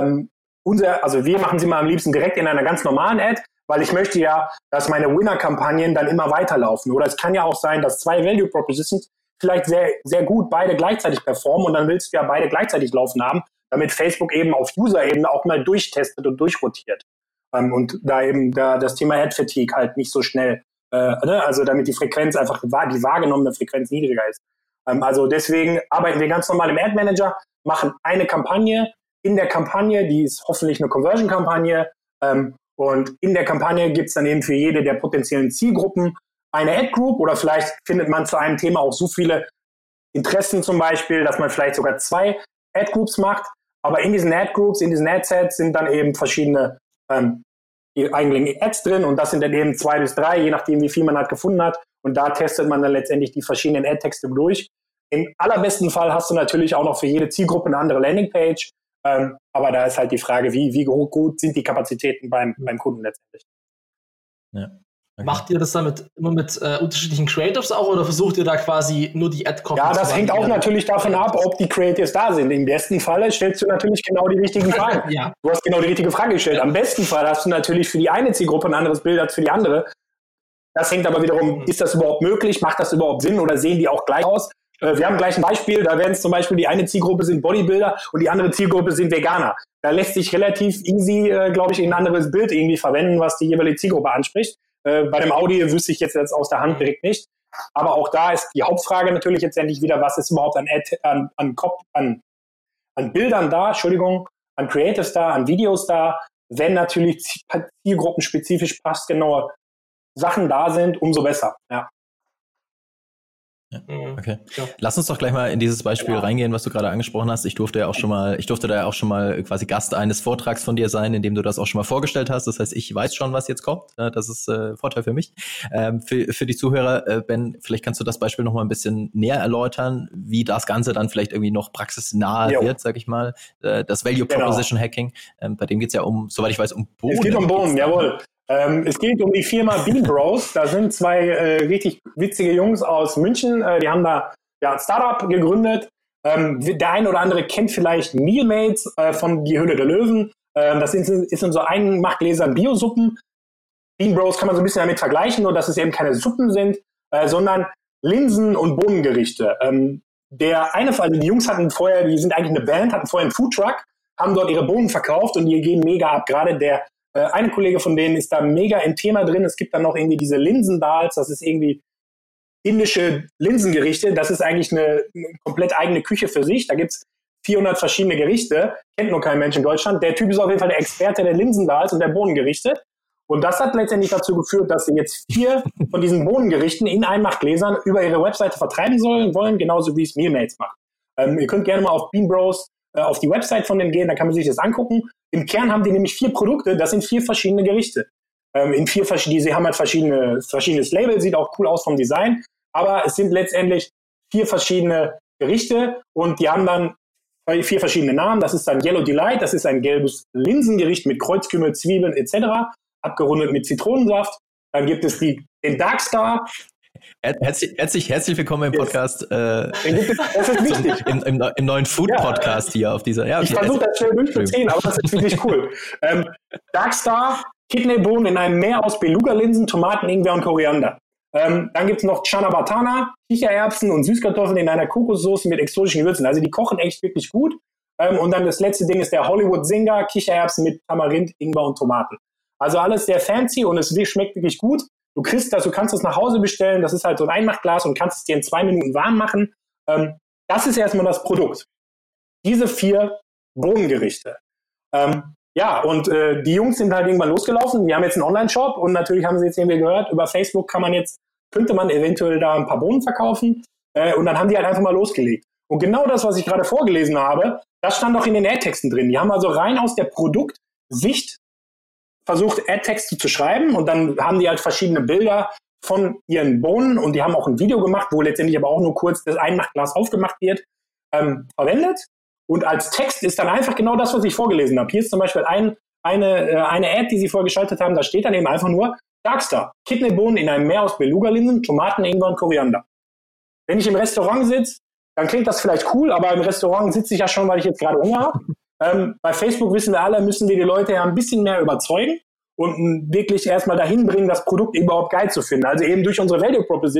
Wir machen sie mal am liebsten direkt in einer ganz normalen Ad, weil ich möchte ja, dass meine Winner-Kampagnen dann immer weiterlaufen. Oder es kann ja auch sein, dass 2 Value Propositions vielleicht sehr, sehr gut beide gleichzeitig performen und dann willst du ja beide gleichzeitig laufen haben, damit Facebook eben auf User-Ebene auch mal durchtestet und durchrotiert. Und da eben das Thema Ad-Fatigue halt nicht so schnell, also damit die Frequenz einfach, die wahrgenommene Frequenz niedriger ist. Also deswegen arbeiten wir ganz normal im Ad-Manager, machen eine Kampagne. In der Kampagne, die ist hoffentlich eine Conversion-Kampagne, und in der Kampagne gibt's dann eben für jede der potenziellen Zielgruppen eine Ad-Group oder vielleicht findet man zu einem Thema auch so viele Interessen zum Beispiel, dass man vielleicht sogar 2 Ad-Groups macht. Aber in diesen Ad-Groups, in diesen Ad-Sets sind dann eben verschiedene eigentlichen Ads drin und das sind dann eben 2 bis 3, je nachdem, wie viel man halt gefunden hat. Und da testet man dann letztendlich die verschiedenen Ad-Texte durch. Im allerbesten Fall hast du natürlich auch noch für jede Zielgruppe eine andere Landingpage. Aber da ist halt die Frage, wie gut sind die Kapazitäten beim Kunden letztendlich. Ja. Okay. Macht ihr das dann immer mit unterschiedlichen Creatives auch oder versucht ihr da quasi nur die Ad-Copy zu Ja, das hängt auch natürlich davon ab, ob die Creatives da sind. Im besten Falle stellst du natürlich genau die richtigen Fragen. Ja. Du hast genau die richtige Frage gestellt. Am besten Fall hast du natürlich für die eine Zielgruppe ein anderes Bild als für die andere. Das hängt aber wiederum, ist das überhaupt möglich? Macht das überhaupt Sinn oder sehen die auch gleich aus? Wir haben gleich ein Beispiel, da werden es zum Beispiel die eine Zielgruppe sind Bodybuilder und die andere Zielgruppe sind Veganer. Da lässt sich relativ easy, glaube ich, ein anderes Bild irgendwie verwenden, was die jeweilige Zielgruppe anspricht. Bei dem Audio wüsste ich jetzt aus der Hand direkt nicht. Aber auch da ist die Hauptfrage natürlich jetzt endlich wieder, was ist überhaupt an Bildern da, an Creatives da, an Videos da, wenn natürlich zielgruppenspezifisch passgenaue Sachen da sind, umso besser. Ja. Ja, okay. Ja. Lass uns doch gleich mal in dieses Beispiel reingehen, was du gerade angesprochen hast. Ich durfte da ja auch schon mal quasi Gast eines Vortrags von dir sein, in dem du das auch schon mal vorgestellt hast. Das heißt, ich weiß schon, was jetzt kommt. Das ist Vorteil für mich. Für die Zuhörer, Ben, vielleicht kannst du das Beispiel noch mal ein bisschen näher erläutern, wie das Ganze dann vielleicht irgendwie noch praxisnah wird, sag ich mal. Das Value Proposition Hacking, bei dem geht's ja soweit ich weiß, um Bohnen. Es geht um Bohnen, jawohl. Es geht um die Firma Bean Bros. Da sind 2 richtig witzige Jungs aus München. Die haben da ein Startup gegründet. Der eine oder andere kennt vielleicht Mealmates von Die Höhle der Löwen. Das ist in so Einmachgläsern Biosuppen. Bean Bros kann man so ein bisschen damit vergleichen, nur dass es eben keine Suppen sind, sondern Linsen- und Bohnengerichte. Die Jungs hatten vorher, die sind eigentlich eine Band, hatten vorher einen Foodtruck, haben dort ihre Bohnen verkauft und die gehen mega ab. Gerade der eine Kollege von denen ist da mega im Thema drin. Es gibt dann noch irgendwie diese Linsendals, das ist irgendwie indische Linsengerichte. Das ist eigentlich eine komplett eigene Küche für sich. Da gibt's 400 verschiedene Gerichte. Kennt nur kein Mensch in Deutschland. Der Typ ist auf jeden Fall der Experte der Linsendals und der Bohnengerichte. Und das hat letztendlich dazu geführt, dass sie jetzt 4 von diesen Bohnengerichten in Einmachgläsern über ihre Webseite vertreiben wollen, genauso wie es Mealmates macht. Ihr könnt gerne mal auf Bean Bros auf die Website von denen gehen, da kann man sich das angucken. Im Kern haben die nämlich 4 Produkte, das sind 4 verschiedene Gerichte. Sie haben halt verschiedenes Label, sieht auch cool aus vom Design, aber es sind letztendlich 4 verschiedene Gerichte und die haben dann 4 verschiedene Namen. Das ist dann Yellow Delight, das ist ein gelbes Linsengericht mit Kreuzkümmel, Zwiebeln etc., abgerundet mit Zitronensaft. Dann gibt es den Dark Star. Herzlich willkommen im Podcast. Das ist wichtig. Im neuen Food-Podcast hier auf dieser. Ja, okay. Ich versuche das schnell durchzuziehen, aber das ist wirklich cool. Dark Star, Kidneybohnen in einem Meer aus Beluga-Linsen, Tomaten, Ingwer und Koriander. Dann gibt es noch Chana Batana, Kichererbsen und Süßkartoffeln in einer Kokossoße mit exotischen Gewürzen. Also die kochen echt wirklich gut. Und dann das letzte Ding ist der Hollywood Zinger, Kichererbsen mit Tamarind, Ingwer und Tomaten. Also alles sehr fancy und es schmeckt wirklich gut. Du kannst es nach Hause bestellen, das ist halt so ein Einmachglas und kannst es dir in 2 Minuten warm machen. Das ist erstmal das Produkt. Diese 4 Bohnengerichte. Die Jungs sind halt irgendwann losgelaufen, die haben jetzt einen Online-Shop und natürlich haben sie jetzt irgendwie gehört, über Facebook könnte man eventuell da ein paar Bohnen verkaufen und dann haben die halt einfach mal losgelegt. Und genau das, was ich gerade vorgelesen habe, das stand auch in den Ad-Texten drin. Die haben also rein aus der Produktsicht versucht, Ad-Texte zu schreiben und dann haben die halt verschiedene Bilder von ihren Bohnen und die haben auch ein Video gemacht, wo letztendlich aber auch nur kurz das Einmachglas aufgemacht wird, verwendet. Und als Text ist dann einfach genau das, was ich vorgelesen habe. Hier ist zum Beispiel eine Ad, die sie vorher geschaltet haben, da steht dann eben einfach nur Darkstar, Kidneybohnen in einem Meer aus Beluga-Linsen, Tomaten, Ingwer und Koriander. Wenn ich im Restaurant sitze, dann klingt das vielleicht cool, aber im Restaurant sitze ich ja schon, weil ich jetzt gerade Hunger habe. Bei Facebook wissen wir alle, müssen wir die Leute ja ein bisschen mehr überzeugen und wirklich erstmal dahin bringen, das Produkt überhaupt geil zu finden. Also eben durch unsere Value Proposition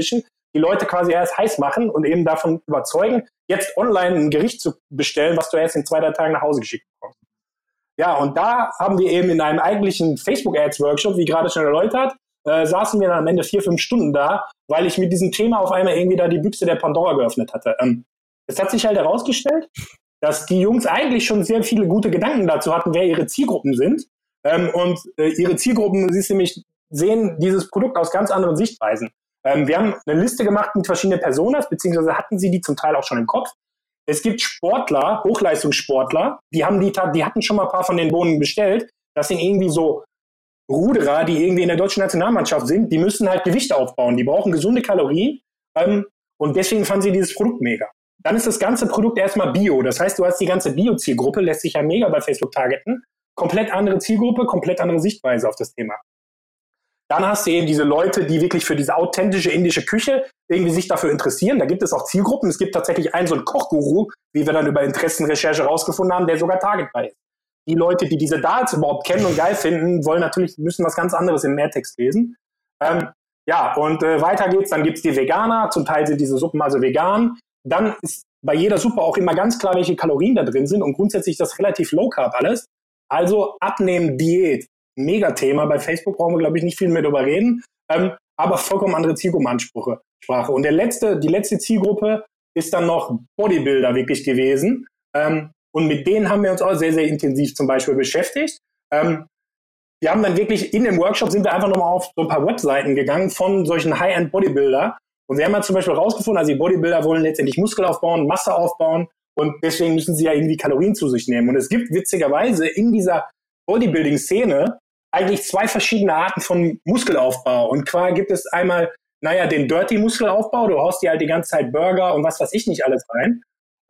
die Leute quasi erst heiß machen und eben davon überzeugen, jetzt online ein Gericht zu bestellen, was du erst in 2-3 Tagen nach Hause geschickt bekommst. Ja, und da haben wir eben in einem eigentlichen Facebook-Ads-Workshop, wie gerade schon erläutert, saßen wir dann am Ende 4-5 Stunden da, weil ich mit diesem Thema auf einmal irgendwie da die Büchse der Pandora geöffnet hatte. Es hat sich halt herausgestellt, dass die Jungs eigentlich schon sehr viele gute Gedanken dazu hatten, wer ihre Zielgruppen sind. Ihre Zielgruppen, siehst du nämlich, sehen dieses Produkt aus ganz anderen Sichtweisen. Wir haben eine Liste gemacht mit verschiedenen Personas, beziehungsweise hatten sie die zum Teil auch schon im Kopf. Es gibt Sportler, Hochleistungssportler, die hatten schon mal ein paar von den Bohnen bestellt. Das sind irgendwie so Ruderer, die irgendwie in der deutschen Nationalmannschaft sind. Die müssen halt Gewicht aufbauen. Die brauchen gesunde Kalorien. Und deswegen fanden sie dieses Produkt mega. Dann ist das ganze Produkt erstmal Bio. Das heißt, du hast die ganze Bio-Zielgruppe, lässt sich ja mega bei Facebook targeten. Komplett andere Zielgruppe, komplett andere Sichtweise auf das Thema. Dann hast du eben diese Leute, die wirklich für diese authentische indische Küche irgendwie sich dafür interessieren. Da gibt es auch Zielgruppen. Es gibt tatsächlich einen so einen Kochguru, wie wir dann über Interessenrecherche rausgefunden haben, der sogar targetbar ist. Die Leute, die diese Darts überhaupt kennen und geil finden, müssen was ganz anderes im Mehrtext lesen. Weiter geht's. Dann gibt's die Veganer. Zum Teil sind diese Suppen also vegan. Dann ist bei jeder Suppe auch immer ganz klar, welche Kalorien da drin sind. Und grundsätzlich ist das relativ low carb alles. Also Abnehmen, Diät. Mega-Thema. Bei Facebook brauchen wir, glaube ich, nicht viel mehr darüber reden. Aber vollkommen andere Zielgruppenansprache. Und die letzte Zielgruppe ist dann noch Bodybuilder wirklich gewesen. Und mit denen haben wir uns auch sehr, sehr intensiv zum Beispiel beschäftigt. Wir haben dann wirklich in dem Workshop sind wir einfach nochmal auf so ein paar Webseiten gegangen von solchen High-End-Bodybuilder. Und wir haben halt zum Beispiel rausgefunden, also die Bodybuilder wollen letztendlich Muskel aufbauen, Masse aufbauen und deswegen müssen sie ja irgendwie Kalorien zu sich nehmen. Und es gibt witzigerweise in dieser Bodybuilding-Szene eigentlich 2 verschiedene Arten von Muskelaufbau. Und zwar gibt es einmal, den Dirty-Muskelaufbau, du haust dir halt die ganze Zeit Burger und was weiß ich nicht alles rein.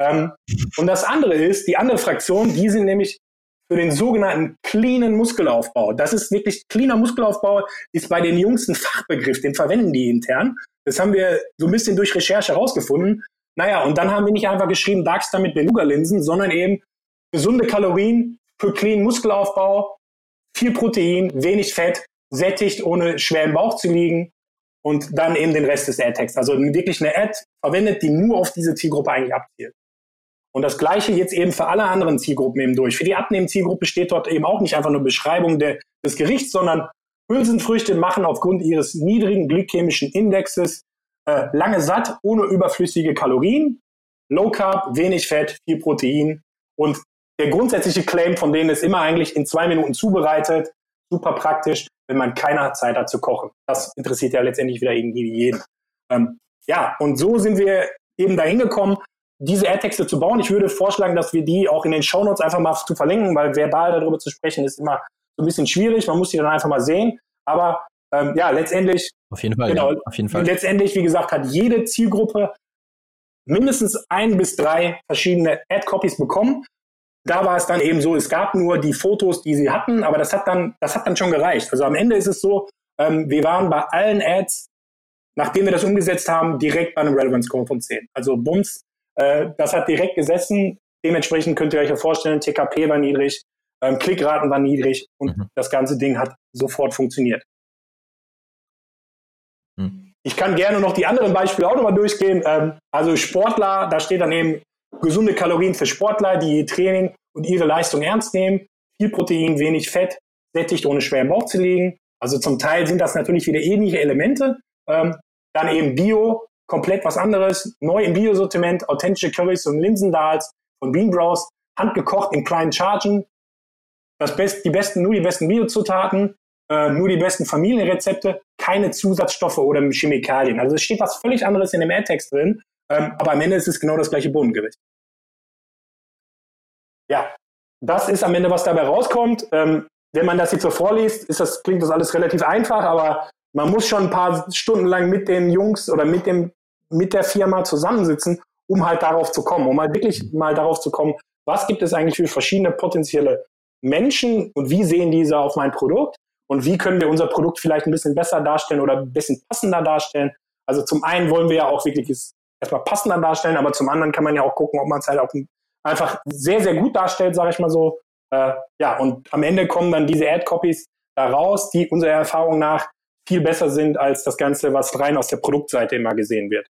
Und das andere ist, die andere Fraktion, die sind nämlich für den sogenannten cleanen Muskelaufbau. Das ist wirklich, cleaner Muskelaufbau ist bei den Jungs ein Fachbegriff, den verwenden die intern. Das haben wir so ein bisschen durch Recherche herausgefunden. Und dann haben wir nicht einfach geschrieben, Darkstar mit Beluga-Linsen, sondern eben gesunde Kalorien für clean Muskelaufbau, viel Protein, wenig Fett, sättigt, ohne schwer im Bauch zu liegen und dann eben den Rest des Ad-Texts. Also wirklich eine Ad verwendet, die nur auf diese Zielgruppe eigentlich abzielt. Und das Gleiche jetzt eben für alle anderen Zielgruppen eben durch. Für die Abnehmen-Zielgruppe steht dort eben auch nicht einfach nur Beschreibung des Gerichts, sondern Hülsenfrüchte machen aufgrund ihres niedrigen glykämischen Indexes lange satt, ohne überflüssige Kalorien, Low Carb, wenig Fett, viel Protein. Und der grundsätzliche Claim von denen ist immer eigentlich in 2 Minuten zubereitet, super praktisch, wenn man keine Zeit hat zu kochen. Das interessiert ja letztendlich wieder irgendwie jeden. Und so sind wir eben dahin gekommen, diese Ad-Texte zu bauen. Ich würde vorschlagen, dass wir die auch in den Shownotes einfach mal zu verlinken, weil verbal darüber zu sprechen ist immer so ein bisschen schwierig. Man muss die dann einfach mal sehen. Aber letztendlich. Auf jeden Fall. Genau, ja, auf jeden Fall. Letztendlich, wie gesagt, hat jede Zielgruppe mindestens 1 bis 3 verschiedene Ad-Copies bekommen. Da war es dann eben so, es gab nur die Fotos, die sie hatten, aber das hat dann schon gereicht. Also am Ende ist es so, wir waren bei allen Ads, nachdem wir das umgesetzt haben, direkt bei einem Relevance Score von 10. Also Bums, das hat direkt gesessen. Dementsprechend könnt ihr euch ja vorstellen, TKP war niedrig, Klickraten waren niedrig und das ganze Ding hat sofort funktioniert. Ich kann gerne noch die anderen Beispiele auch nochmal durchgehen. Also Sportler, da steht dann eben gesunde Kalorien für Sportler, die ihr Training und ihre Leistung ernst nehmen. Viel Protein, wenig Fett, sättigt, ohne schwer im Bauch zu liegen. Also zum Teil sind das natürlich wieder ähnliche Elemente. Dann eben Bio, komplett was anderes. Neu im Bio-Sortiment, authentische Currys und Linsendals von Bean Bros, handgekocht in kleinen Chargen. Die besten Bio-Zutaten, nur die besten Familienrezepte, keine Zusatzstoffe oder Chemikalien. Also es steht was völlig anderes in dem Ad-Text drin, aber am Ende ist es genau das gleiche Bohnengericht. Ja, das ist am Ende, was dabei rauskommt. Wenn man das jetzt so vorliest, klingt das alles relativ einfach, aber man muss schon ein paar Stunden lang mit den Jungs oder mit der Firma zusammensitzen, um halt darauf zu kommen, was gibt es eigentlich für verschiedene potenzielle Menschen und wie sehen diese auf mein Produkt und wie können wir unser Produkt vielleicht ein bisschen besser darstellen oder ein bisschen passender darstellen. Also zum einen wollen wir ja auch wirklich erstmal passender darstellen, aber zum anderen kann man ja auch gucken, ob man es halt auch einfach sehr, sehr gut darstellt, sage ich mal so. Und am Ende kommen dann diese Ad-Copies da raus, die unserer Erfahrung nach viel besser sind als das Ganze, was rein aus der Produktseite immer gesehen wird.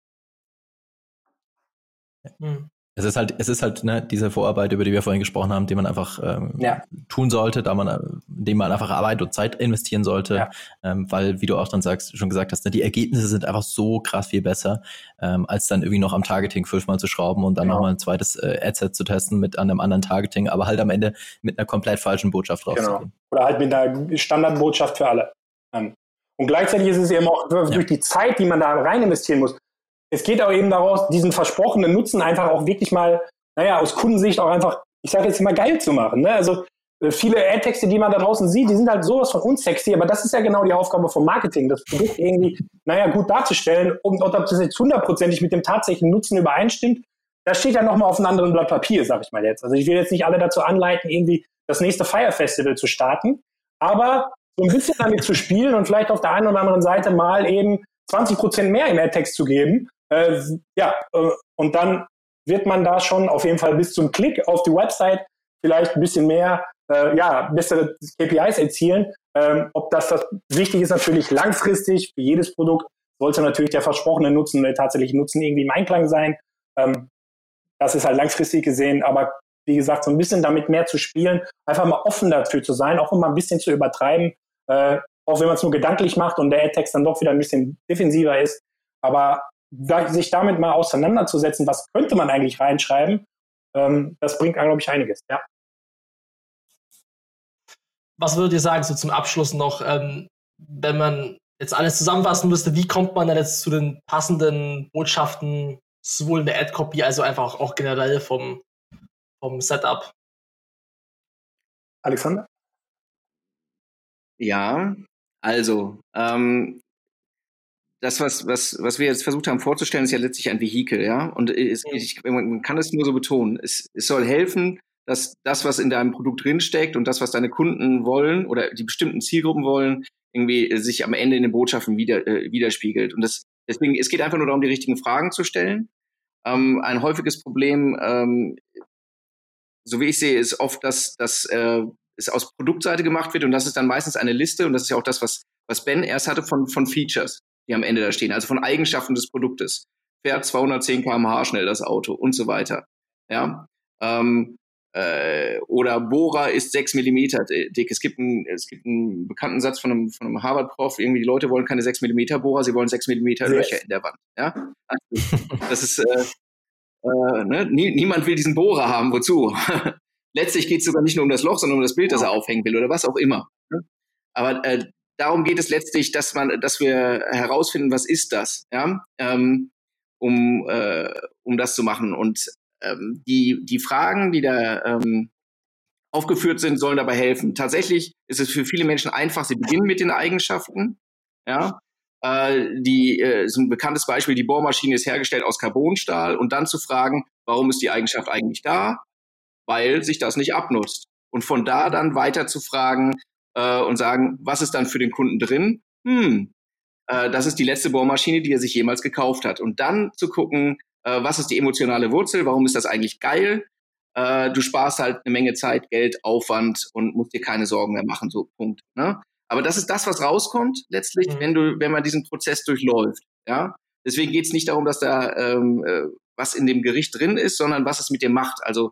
Es ist halt ne, diese Vorarbeit, über die wir vorhin gesprochen haben, die man einfach tun sollte, indem man einfach Arbeit und Zeit investieren sollte, weil, wie du auch dann schon gesagt hast, ne, die Ergebnisse sind einfach so krass viel besser, als dann irgendwie noch am Targeting 5-mal zu schrauben und dann nochmal ein zweites Adset zu testen mit einem anderen Targeting, aber halt am Ende mit einer komplett falschen Botschaft rauszugehen. Oder halt mit einer Standardbotschaft für alle. Und gleichzeitig ist es eben auch durch die Zeit, die man da rein investieren muss. Es geht auch eben daraus, diesen versprochenen Nutzen einfach auch wirklich mal, aus Kundensicht auch einfach, ich sage jetzt mal, geil zu machen. Ne? Also viele Ad-Texte, die man da draußen sieht, die sind halt sowas von unsexy, aber das ist ja genau die Aufgabe vom Marketing, das Produkt irgendwie, gut darzustellen und ob das jetzt 100%ig mit dem tatsächlichen Nutzen übereinstimmt, das steht ja nochmal auf einem anderen Blatt Papier, sag ich mal jetzt. Also ich will jetzt nicht alle dazu anleiten, irgendwie das nächste Fire Festival zu starten, aber so ein bisschen damit zu spielen und vielleicht auf der einen oder anderen Seite mal eben 20% mehr im Ad-Text zu geben, und dann wird man da schon auf jeden Fall bis zum Klick auf die Website vielleicht ein bisschen mehr, bessere KPIs erzielen. Ob das wichtig ist, natürlich langfristig für jedes Produkt, sollte natürlich der versprochene Nutzen, der tatsächliche Nutzen irgendwie im Einklang sein. Das ist halt langfristig gesehen, aber wie gesagt, so ein bisschen damit mehr zu spielen, einfach mal offen dafür zu sein, auch immer ein bisschen zu übertreiben, auch wenn man es nur gedanklich macht und der Ad-Text dann doch wieder ein bisschen defensiver ist. Aber sich damit mal auseinanderzusetzen, was könnte man eigentlich reinschreiben, das bringt, glaube ich, einiges, ja. Was würdet ihr sagen, so zum Abschluss noch, wenn man jetzt alles zusammenfassen müsste, wie kommt man dann jetzt zu den passenden Botschaften, sowohl in der Ad-Copy, also einfach auch generell vom Setup? Alexander? Ja, also, das, was wir jetzt versucht haben vorzustellen, ist ja letztlich ein Vehikel, ja. Und man kann es nur so betonen. Es soll helfen, dass das, was in deinem Produkt drinsteckt und das, was deine Kunden wollen oder die bestimmten Zielgruppen wollen, irgendwie sich am Ende in den Botschaften widerspiegelt. Und deswegen, es geht einfach nur darum, die richtigen Fragen zu stellen. Ein häufiges Problem, so wie ich sehe, ist oft, dass es aus Produktseite gemacht wird und das ist dann meistens eine Liste und das ist ja auch das, was Ben erst hatte von Features, die am Ende da stehen, also von Eigenschaften des Produktes. Fährt 210 km/h schnell das Auto und so weiter. Ja. Oder Bohrer ist 6 Millimeter dick. Es gibt einen bekannten Satz von einem Harvard-Prof, irgendwie die Leute wollen keine 6 Millimeter Bohrer, sie wollen 6 Millimeter Löcher in der Wand. Ja. Also, das ist niemand will diesen Bohrer haben, wozu? Letztlich geht es sogar nicht nur um das Loch, sondern um das Bild, das er aufhängen will oder was auch immer. Aber darum geht es letztlich, dass wir herausfinden, was ist das, ja, um das zu machen. Und die Fragen, die da aufgeführt sind, sollen dabei helfen. Tatsächlich ist es für viele Menschen einfach, sie beginnen mit den Eigenschaften, ja. Ist ein bekanntes Beispiel, die Bohrmaschine ist hergestellt aus Carbonstahl und dann zu fragen, warum ist die Eigenschaft eigentlich da? Weil sich das nicht abnutzt. Und von da dann weiter zu fragen und sagen, was ist dann für den Kunden drin? Das ist die letzte Bohrmaschine, die er sich jemals gekauft hat. Und dann zu gucken, was ist die emotionale Wurzel? Warum ist das eigentlich geil? Du sparst halt eine Menge Zeit, Geld, Aufwand und musst dir keine Sorgen mehr machen, so Punkt. Ne? Aber das ist das, was rauskommt letztlich, wenn man diesen Prozess durchläuft. Ja? Deswegen geht es nicht darum, dass da was in dem Gericht drin ist, sondern was es mit dir macht. Also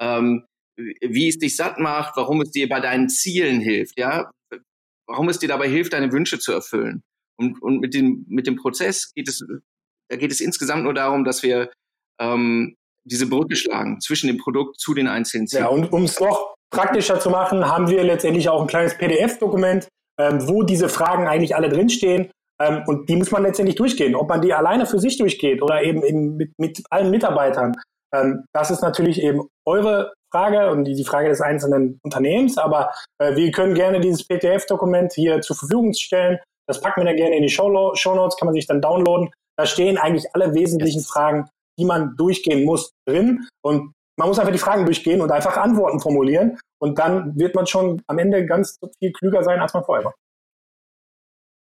wie es dich satt macht, warum es dir bei deinen Zielen hilft, ja, warum es dir dabei hilft, deine Wünsche zu erfüllen. Und mit dem Prozess geht es insgesamt nur darum, dass wir diese Brücke schlagen zwischen dem Produkt zu den einzelnen Zielen. Ja, und um es noch praktischer zu machen, haben wir letztendlich auch ein kleines PDF-Dokument, wo diese Fragen eigentlich alle drinstehen. Und die muss man letztendlich durchgehen. Ob man die alleine für sich durchgeht oder eben mit allen Mitarbeitern. Das ist natürlich eben eure Frage und die Frage des einzelnen Unternehmens. Aber wir können gerne dieses PDF-Dokument hier zur Verfügung stellen. Das packen wir dann gerne in die Shownotes, kann man sich dann downloaden. Da stehen eigentlich alle wesentlichen Fragen, die man durchgehen muss, drin. Und man muss einfach die Fragen durchgehen und einfach Antworten formulieren. Und dann wird man schon am Ende ganz viel klüger sein, als man vorher war.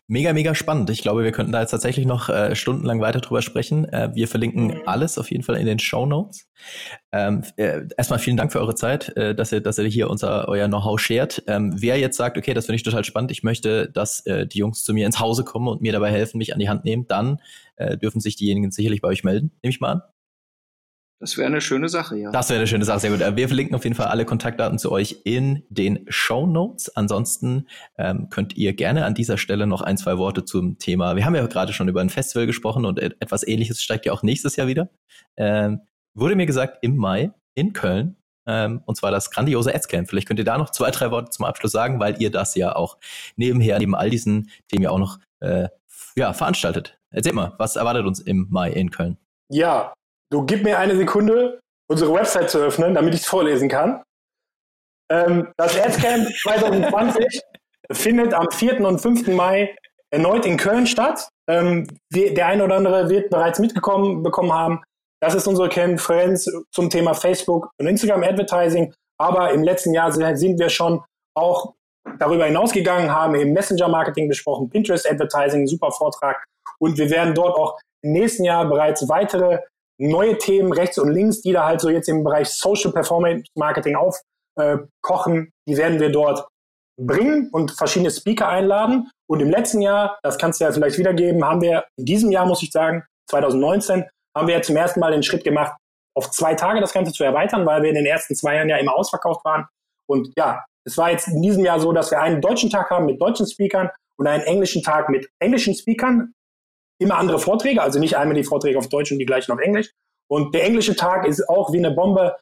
Mega, mega spannend. Ich glaube, wir könnten da jetzt tatsächlich noch stundenlang weiter drüber sprechen. Wir verlinken alles auf jeden Fall in den Shownotes. Erstmal vielen Dank für eure Zeit, dass ihr hier euer Know-how shared. Wer jetzt sagt, okay, das finde ich total spannend, ich möchte, dass die Jungs zu mir ins Hause kommen und mir dabei helfen, mich an die Hand nehmen, dann dürfen sich diejenigen sicherlich bei euch melden, nehme ich mal an. Das wäre eine schöne Sache, ja. Das wäre eine schöne Sache, sehr gut. Wir verlinken auf jeden Fall alle Kontaktdaten zu euch in den Shownotes. Ansonsten könnt ihr gerne an dieser Stelle noch 1, 2 Worte zum Thema. Wir haben ja gerade schon über ein Festival gesprochen und etwas Ähnliches steigt ja auch nächstes Jahr wieder. Wurde mir gesagt, im Mai in Köln. Und zwar das grandiose Ads-Camp. Vielleicht könnt ihr da noch 2, 3 Worte zum Abschluss sagen, weil ihr das ja auch nebenher, neben all diesen Themen ja auch noch veranstaltet. Erzähl mal, was erwartet uns im Mai in Köln? Ja, du gib mir eine Sekunde, unsere Website zu öffnen, damit ich es vorlesen kann. Das Ads-Camp 2020 findet am 4. und 5. Mai erneut in Köln statt. Der eine oder andere wird bereits bekommen haben. Das ist unsere Konferenz zum Thema Facebook und Instagram Advertising. Aber im letzten Jahr sind wir schon auch darüber hinausgegangen, haben eben Messenger-Marketing besprochen, Pinterest Advertising, super Vortrag. Und wir werden dort auch im nächsten Jahr bereits weitere neue Themen rechts und links, die da halt so jetzt im Bereich Social Performance Marketing aufkochen, die werden wir dort bringen und verschiedene Speaker einladen. Und im letzten Jahr, das kannst du ja vielleicht wiedergeben, haben wir in diesem Jahr, muss ich sagen, 2019, haben wir zum ersten Mal den Schritt gemacht, auf 2 Tage das Ganze zu erweitern, weil wir in den ersten 2 Jahren ja immer ausverkauft waren. Und ja, es war jetzt in diesem Jahr so, dass wir einen deutschen Tag haben mit deutschen Speakern und einen englischen Tag mit englischen Speakern. Immer andere Vorträge, also nicht einmal die Vorträge auf Deutsch und die gleichen auf Englisch. Und der englische Tag ist auch wie eine Bombe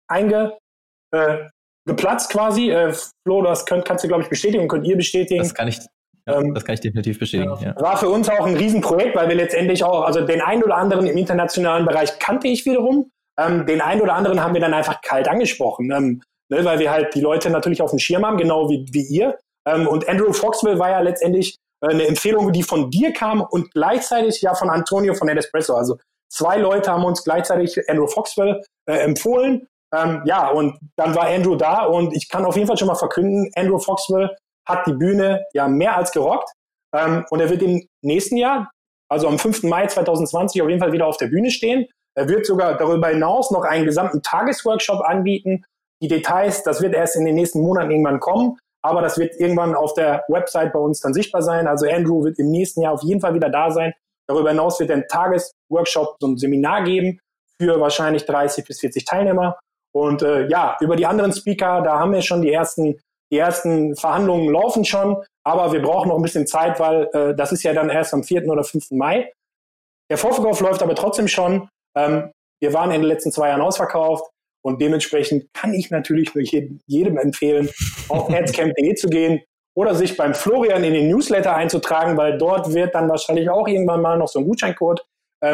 geplatzt quasi. Flo, das kannst du, glaube ich, bestätigen und könnt ihr bestätigen. Das kann ich definitiv bestätigen. Ja. War für uns auch ein Riesenprojekt, weil wir letztendlich auch, also den einen oder anderen im internationalen Bereich kannte ich wiederum. Den einen oder anderen haben wir dann einfach kalt angesprochen, weil wir halt die Leute natürlich auf dem Schirm haben, genau wie ihr. Und Andrew Foxwell war ja letztendlich eine Empfehlung, die von dir kam und gleichzeitig ja von Antonio von Adespresso. Also 2 Leute haben uns gleichzeitig Andrew Foxwell empfohlen. Und dann war Andrew da und ich kann auf jeden Fall schon mal verkünden, Andrew Foxwell hat die Bühne ja mehr als gerockt. Und er wird im nächsten Jahr, also am 5. Mai 2020, auf jeden Fall wieder auf der Bühne stehen. Er wird sogar darüber hinaus noch einen gesamten Tagesworkshop anbieten. Die Details, das wird erst in den nächsten Monaten irgendwann kommen. Aber das wird irgendwann auf der Website bei uns dann sichtbar sein. Also Andrew wird im nächsten Jahr auf jeden Fall wieder da sein. Darüber hinaus wird er einen Tagesworkshop, so ein Seminar geben für wahrscheinlich 30 bis 40 Teilnehmer. Und über die anderen Speaker, da haben wir schon die ersten Verhandlungen laufen schon. Aber wir brauchen noch ein bisschen Zeit, weil das ist ja dann erst am 4. oder 5. Mai. Der Vorverkauf läuft aber trotzdem schon. Wir waren in den letzten 2 Jahren ausverkauft. Und dementsprechend kann ich natürlich nur jedem empfehlen, auf adscamp.de zu gehen oder sich beim Florian in den Newsletter einzutragen, weil dort wird dann wahrscheinlich auch irgendwann mal noch so ein Gutscheincode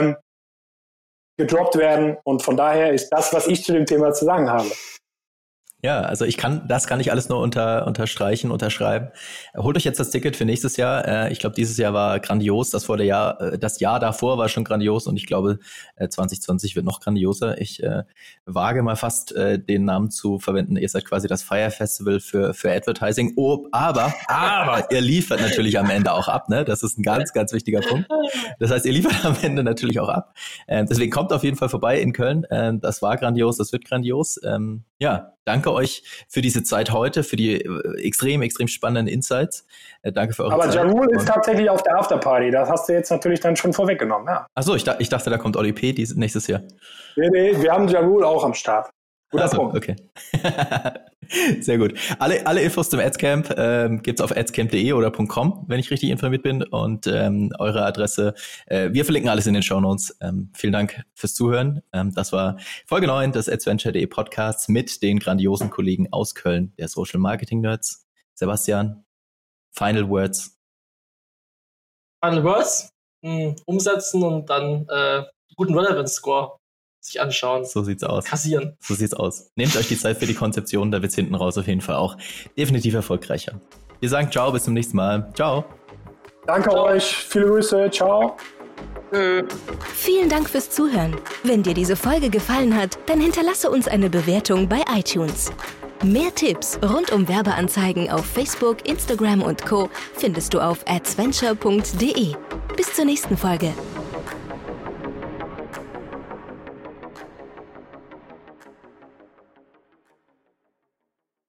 gedroppt werden. Und von daher ist das, was ich zu dem Thema zu sagen habe. Ja, also das kann ich alles nur unterschreiben. Holt euch jetzt das Ticket für nächstes Jahr. Ich glaube, dieses Jahr war grandios. Das Jahr davor war schon grandios und ich glaube, 2020 wird noch grandioser. Ich wage mal fast den Namen zu verwenden. Ihr seid quasi das Fire Festival für Advertising. Oh, aber ihr liefert natürlich am Ende auch ab, ne? Das ist ein ganz, ganz wichtiger Punkt. Das heißt, ihr liefert am Ende natürlich auch ab. Deswegen kommt auf jeden Fall vorbei in Köln. Das war grandios, das wird grandios. Danke euch für diese Zeit heute, für die extrem, extrem spannenden Insights. Danke für eure Zeit. Aber Ja Rule ist tatsächlich auf der Afterparty. Das hast du jetzt natürlich dann schon vorweggenommen, ja. Achso, ich dachte, da kommt Oli P. nächstes Jahr. Nee, wir haben Ja Rule auch am Start. Guter Punkt. Okay. Sehr gut. Alle Infos zum Adscamp gibt's auf adscamp.de oder .com, wenn ich richtig informiert bin. Und eure Adresse, wir verlinken alles in den Shownotes. Vielen Dank fürs Zuhören. Das war Folge 9 des Adventure.de Podcasts mit den grandiosen Kollegen aus Köln, der Social Marketing Nerds. Sebastian, Final Words. Final Words? Umsetzen und dann guten Relevance Score sich anschauen. So sieht's aus. Kassieren. So sieht's aus. Nehmt euch die Zeit für die Konzeption, da wird's hinten raus auf jeden Fall auch definitiv erfolgreicher. Wir sagen ciao, bis zum nächsten Mal. Ciao. Danke euch. Viele Grüße. Ciao. Vielen Dank fürs Zuhören. Wenn dir diese Folge gefallen hat, dann hinterlasse uns eine Bewertung bei iTunes. Mehr Tipps rund um Werbeanzeigen auf Facebook, Instagram und Co. findest du auf adventure.de. Bis zur nächsten Folge.